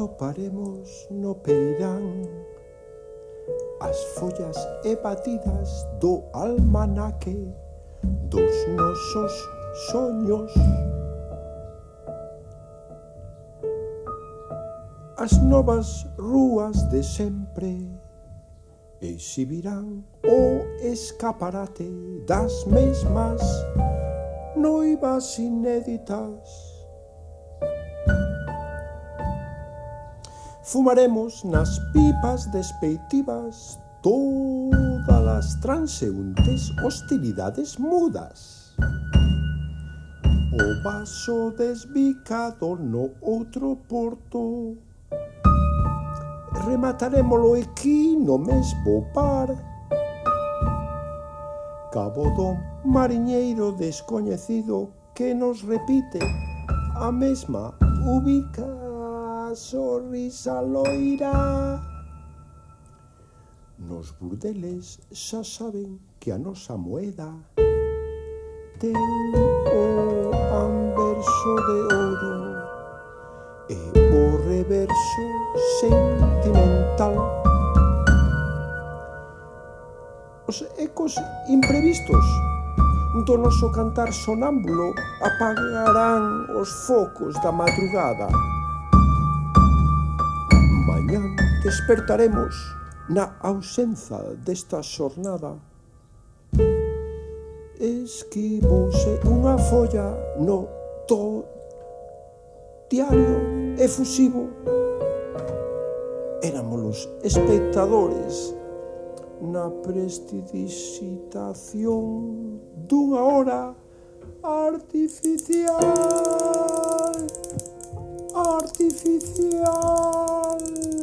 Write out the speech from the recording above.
atoparemos no peirán as follas e batidas do almanaque dos nosos soños. As novas rúas de sempre exhibirán o escaparate das mesmas noivas inéditas. Fumaremos nas pipas despeitivas todas as transeuntes hostilidades mudas. O vaso desbicado no outro porto rematarémolo aquí no mesmo par. Cabo do mariñeiro descoñecido que nos repite a mesma ubica sorrisa loira. Nos burdeles xa saben que a nosa moeda ten o anverso de ouro e o reverso sentimental. Os ecos imprevistos do noso cantar sonámbulo apagarán os focos da madrugada. Mañán despertaremos na ausenza desta xornada. Esquivouse unha folla no diario efusivo. Éramos os espectadores na prestidigitación dunha hora artificial.